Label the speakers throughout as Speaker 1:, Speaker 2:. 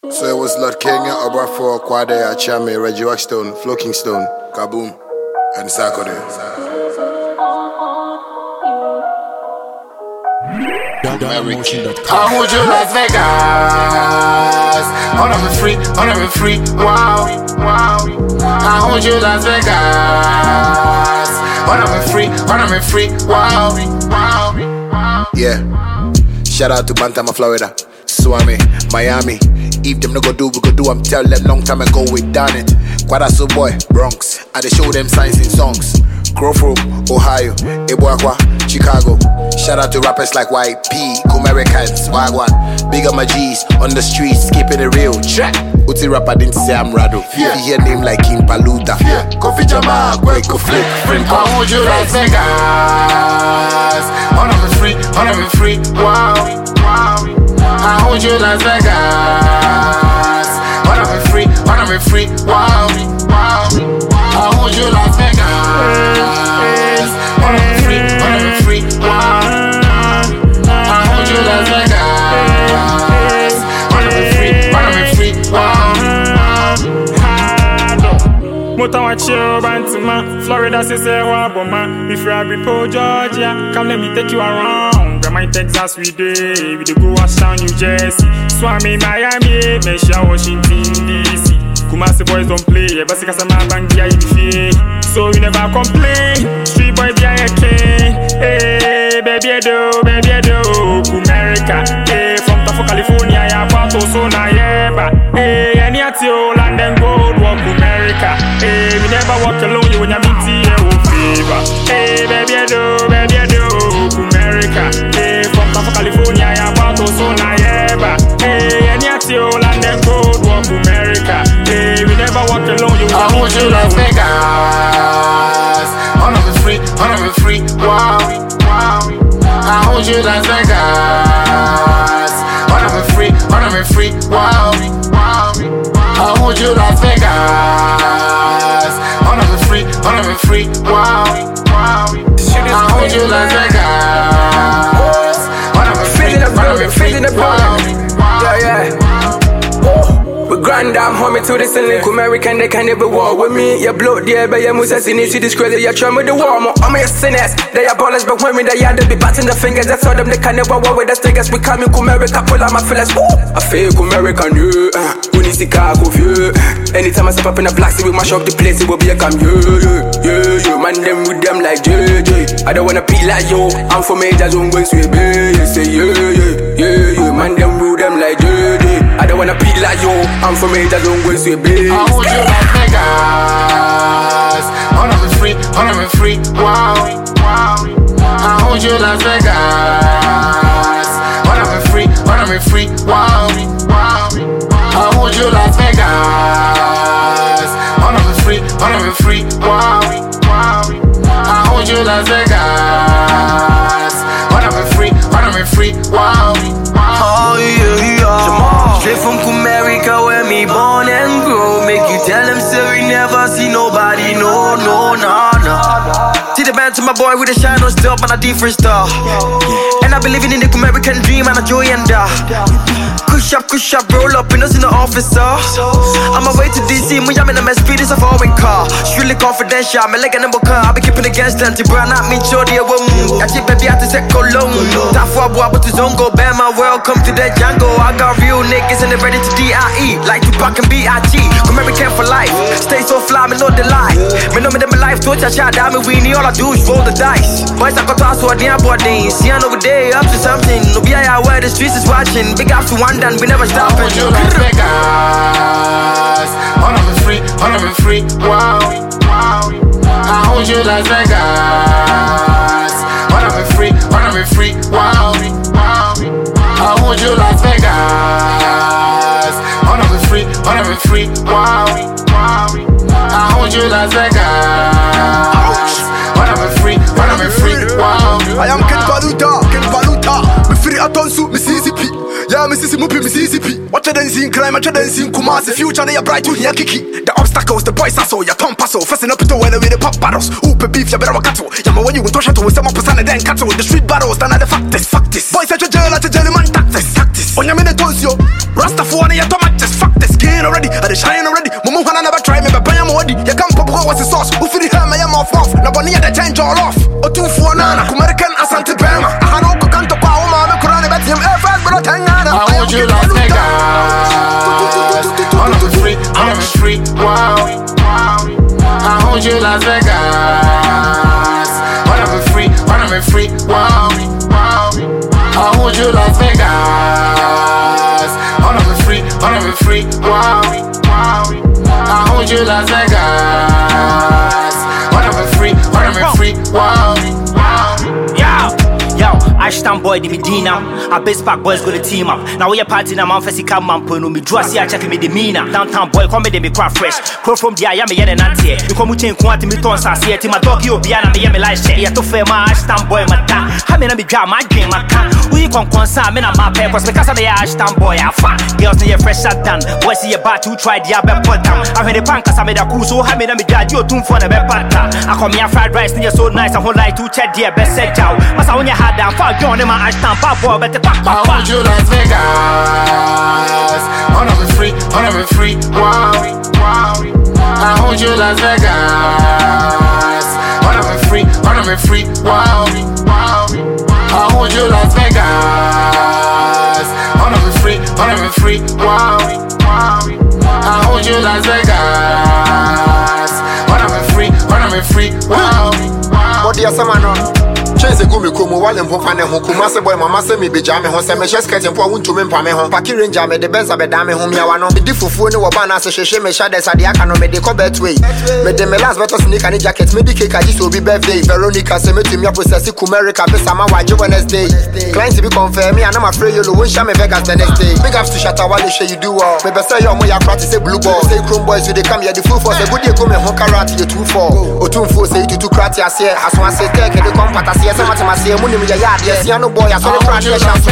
Speaker 1: So it was Lord Kenya, Obrafo, Kwade, Achame, Reggie Waxstone, Flo Kingston, Kaboom, and Sarkodie.
Speaker 2: I want you Las Vegas. On every free, wow. I want you Las Vegas. On every free, wow.
Speaker 1: Yeah. Shout out to Bantama, Florida, Swami, Miami. If them no go do, we go do. I'm tell them long time ago we done it. Quadaso boy, Bronx. I they show them signs in songs. Grove, Ohio, Ebuakwa, Chicago. Shout out to rappers like YP, Comericans, Wagwan. Big up my G's on the streets, keeping it real. Check. Uti rapper didn't say I'm Rado. If you hear name like King Paluta, Kofi Jamal, go flip, friend.
Speaker 2: I want you Las Vegas. On every free, wow. I want you Las Vegas. On every free, wow. I want you Las Vegas. On every free, wow. I want you Las Vegas. On every free, wow.
Speaker 3: Motawa chill Bantima, Florida says Waboma. If you're a Bipo, Georgia, come let me take you around. Grandma in Texas we dey go Ashtown, New Jersey, Swami, Miami, Mesha, Washington DC. Kumasi boys don't play, but because I'm a bank here, so we never complain. Street boy be a king. Hey, baby I do, America. Hey, from Tafo, California, ya Pato, so na yeba. Hey, any at you, London gold, walk America. Hey, we never walk alone, you when you meet here, oh fever. Hey, baby I do, America. Hey, from Tafo, California, ya Pato, so na yeba. Hey, any at you, London gold, walk America. Hey, we never walk alone, you
Speaker 2: I want you Las Vegas. On every free, wow. I want you Las Vegas. On every free, wow. I want you Las Vegas. On every free, wow. I want you Las Vegas. On every free, wow.
Speaker 4: Yeah. We grind down homie to the ceiling. American, they can never war with me. You blow there, but you must have seen it. See this crazy, you try with the war. I'm your sinners. They are ballers, but when we they are, they be batting the fingers. That's all them, they can never war with the stickers. We come in America, pull out my fillers. I fake American, yeah. We need Chicago, yeah. Anytime I step up in the black sea, we mash up the place, it will be a cam, yeah. Man, them with them like JJ. I don't wanna be like yo. I'm from major zone, going to be. Say, yeah. Man, them with them like JJ. I don't wanna be like yo. I'm from major zone, going to be.
Speaker 2: I want you Las Vegas. On every free, wow. I want you Las Vegas. On every free, wow. I want you Las Vegas. On every free, wow. I want you Las Vegas. On every free, wow.
Speaker 5: Oh yeah. Straight from America where me born and grow. Make you tell them say we never see nobody, no, nah. See the band to my boy with a shine on still, but a different star. And I be living in the American dream and a joy and Kush up, roll up in us in the office, I'm away to DC, when I'm in a mess, speed is a foreign car. Surely confidential, my leg and number car. I be keeping against them, to brand out me, show the woman. I keep baby out to set cologne. Tafwa boy, but to zongo, Bama, welcome to the jungle. I got real niggas and they're ready to DIE. Like Tupac and B.I.G. American for life, stay so fly, me know the lie. Me know me them life, torch I shot down me, we need all I do is roll the dice. Boys, I got to ask what near body. See, I know we day up to something. No be I where the streets is watching. Big up to one done, we never stop.
Speaker 2: I want you Las Vegas. On every free, wow. I want you Las Vegas. On every free, wow. I want you Las Vegas. On every free, wow. I want you Las Vegas. On every free, wow.
Speaker 1: I am Ken Paluta. Me free atonsu, Mississippi. Yeah, Mississippi. Watch a dancing crime, watch a dancing Kumasi. Future, they are bright to hear Kiki. The obstacles, the boys are so, ya Tom Paso. Fasten up to when with the pop battles. Oope beef, ya better cattle. Yama when you go to Shato with some person and then cattle. The street battles, then the fact is. Boys, such a jail, man, tactics. On your minute, Rasta for one, ya Tomatis.
Speaker 6: fuck the skin already. I shine already. Mumu Hana never try me, but Bayam already. You can't pop what's the sauce. Who feel the hammer, I am off. Nobody at the 10 jaw off. Or 2 for Nana, American Asante Bama. I don't go to power, Mama, Kurana, but him air fast, but I
Speaker 2: want you Las Vegas. Wanna be free, wanna be free. Wow. I hold you Las Vegas. Wanna be free, wanna be free. Wow. I hold you Las Vegas. Wanna be free, wanna be free. Wow. I hold you Las Vegas. Wanna be free, wanna be free. Wow.
Speaker 7: Yo, Ashton boy, the Medina. A best pack boys go to team up. Now we are party na man fesi come man put no me draw see I check me demeanor. Downtown boy come me dey be quite fresh. Crow from the I am me and nantie. You come chain kwati me ton sasie ti my dog you be na me me like share. Ya to fair my Ashton boy mata. Ha me na me dwa my dream maka. We kon sa me na my pay cause because me Ashton boy afa. Girls need fresh shot done. Boys see your bat to try the be put down. I hear the pan cause me da cool so ha me na me dwa you tune for the be pata. I come here fried rice need so nice and whole like to check the best set out. Masa when you had down for John in my Ashton pop boy but the pack.
Speaker 2: I want you Las Vegas. Wanna be free, wanna be free. Wow. I hold you Las Vegas. Wanna be free, wanna be free. Wow. I hold you Las Vegas. Wanna be free, wanna be free. Wow. I hold you Las Vegas. Wanna be free, wanna be free. Wow.
Speaker 1: What do you say, man? Chase go me komo wale mpofane ho kuma se boy mama se me beja me ho se me skirt mpo wonto me mpa me ho paki ranger me de benza be da me ho miawa no me di fufuo ne wo ba na se hwehwe me shade sade aka no me de ko betway me de me last better sneaker ni jacket me di cake agi so bi birthday Veronica se me tumi process Kumerica be sama waje Wednesday clients be confirm me and I'm afraid you won't share me Vegas the next day big ups to Shatawale share you do all me be say yo mo ya practice say blue ball say chrome boys you dey come here the full force a good dey go me ho karate you 2-4 otumfo say you to krati ase aswan say take the compata yes, I'm at my say, money with your yard. Yes, you know, boy, I saw the brand new chance.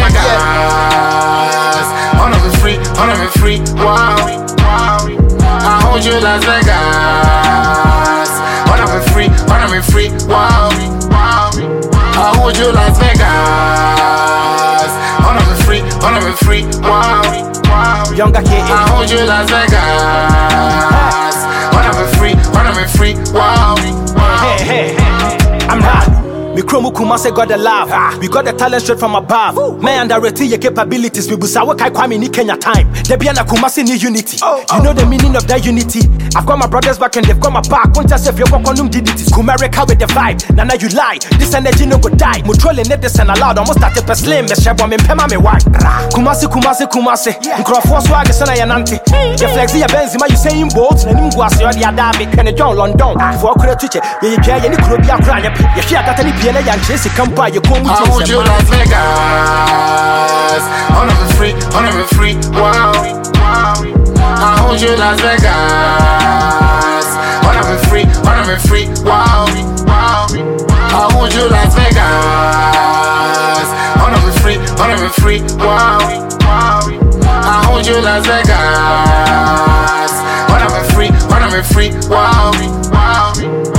Speaker 2: Wanna be free, wanna be free. Wow. I hold you Las Vegas. Wanna be free, wanna be free. Wow. I hold you Las Vegas. Wanna be free, wanna be free. Wow.
Speaker 7: Younger kid.
Speaker 2: I hold you Las Vegas. Wanna be free, wanna be free. Wow.
Speaker 7: Hey, I'm hot. Me chromo kuma say God the love. We got the talent straight from above. Me underrated your capabilities. We busa work I kwame ni Kenya time. They be na kuma say ni unity. You know the meaning of that unity. I've got my brothers back and they've got my back. Won't just if you walk on did it. Kumerica with the vibe. Now you lie. This energy no go die. Mutrolling net this and allowed. Almost started per slim. Me share me pema me white. Kumasi. Microphone swag is na yanante. The flexi ya Benzema you saying bold. Na nim guase yo the adami. Kene John London. For kure tuche. Ye ye ni kuro bia kra nya. Ye hia data ni I
Speaker 2: hold you Las Vegas. Wanna be free, wanna be free. Wow. I hold you Las Vegas. Wanna be free, wanna be free. Wow. I hold you Las Vegas. Wanna be free, wanna be free. Wow. I hold you Las Vegas. Wanna be free, wanna be free. Wow.